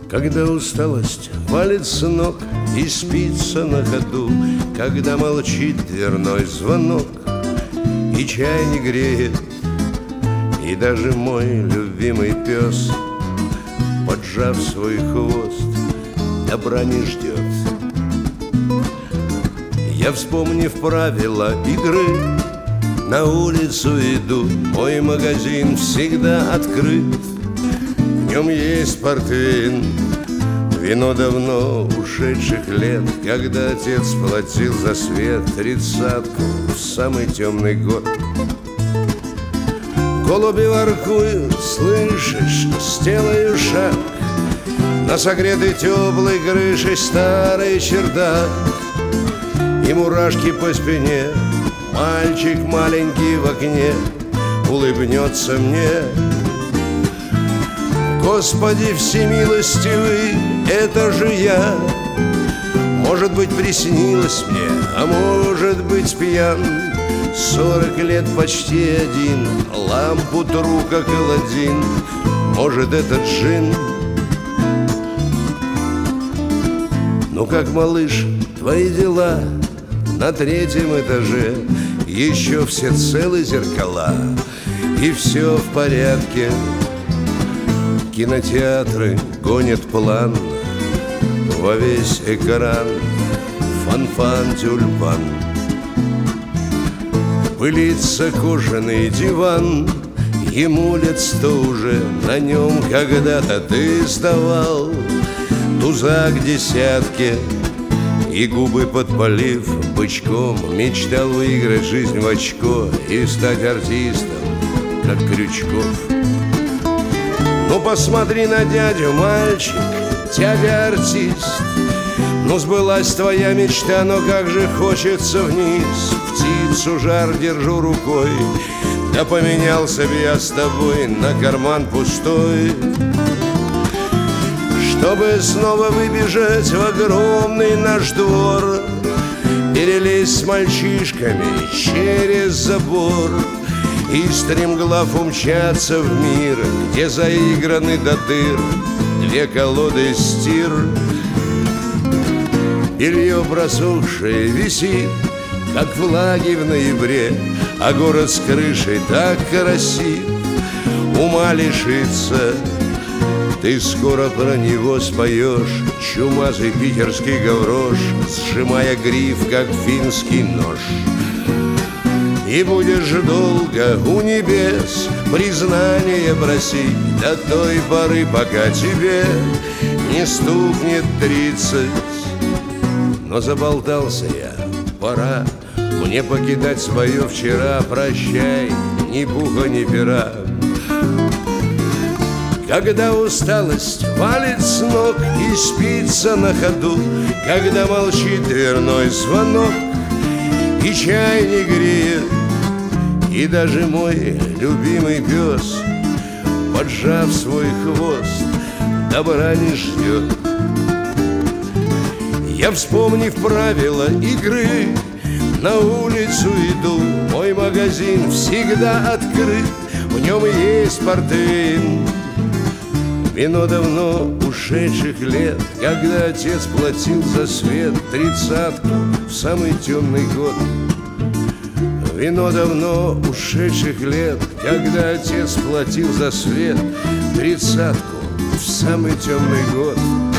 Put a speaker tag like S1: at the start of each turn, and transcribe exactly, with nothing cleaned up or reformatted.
S1: Когда усталость валит с ног и спится на ходу, когда молчит дверной звонок и чай не греет, и даже мой любимый пес, поджав свой хвост, добра не ждет. Я, вспомнив правила игры, на улицу иду. Мой магазин всегда открыт, в нем есть портвейн, вино давно ушедших лет, когда отец платил за свет тридцатку в самый темный год. Голуби воркуют, слышишь, сделаю шаг на согретый теплой крышей старый чердак, и мурашки по спине. Мальчик маленький в окне улыбнется мне. Господи всемилостивый, это же я. Может быть, приснилось мне, а может быть, пьян. Сорок лет почти один, лампу тру, как Аладдин. Может, это джин. Ну как, малыш, твои дела? На третьем этаже еще все целы зеркала, и все в порядке. Кинотеатры гонят план во весь экран. Фан-фан, тюльпан. Пылится кожаный диван, ему лет сто уже, на нем когда-то ты сдавал тузак десятки. И губы подпалив бычком, мечтал выиграть жизнь в очко и стать артистом, как Крючков. Ну посмотри на дядю, мальчик, дядя артист. Ну сбылась твоя мечта, но как же хочется вниз. Птицу жар держу рукой, да поменялся бы я с тобой на карман пустой. Чтобы снова выбежать в огромный наш двор, перелезть с мальчишками через забор и стремглав умчаться в мир, где заиграны до дыр две колоды стир. Белье просохшее висит, как влаги в ноябре, а город с крышей так красив, ума лишится. Ты скоро про него споешь чумазый питерский гаврош, сжимая гриф, как финский нож. И будешь долго у небес признание просить до той поры, пока тебе не стукнет тридцать. Но заболтался я, пора мне покидать свое вчера. Прощай, ни пуха, ни пера. Когда усталость валит с ног и спится на ходу, когда молчит дверной звонок и чай не греет, и даже мой любимый пес, поджав свой хвост, добра не ждет. Я, вспомнив правила игры, на улицу иду. Мой магазин всегда открыт, в нем есть портвейн, вино давно ушедших лет, когда отец платил за свет тридцатку в самый темный год. Вино давно ушедших лет, когда отец платил за свет тридцатку в самый темный год.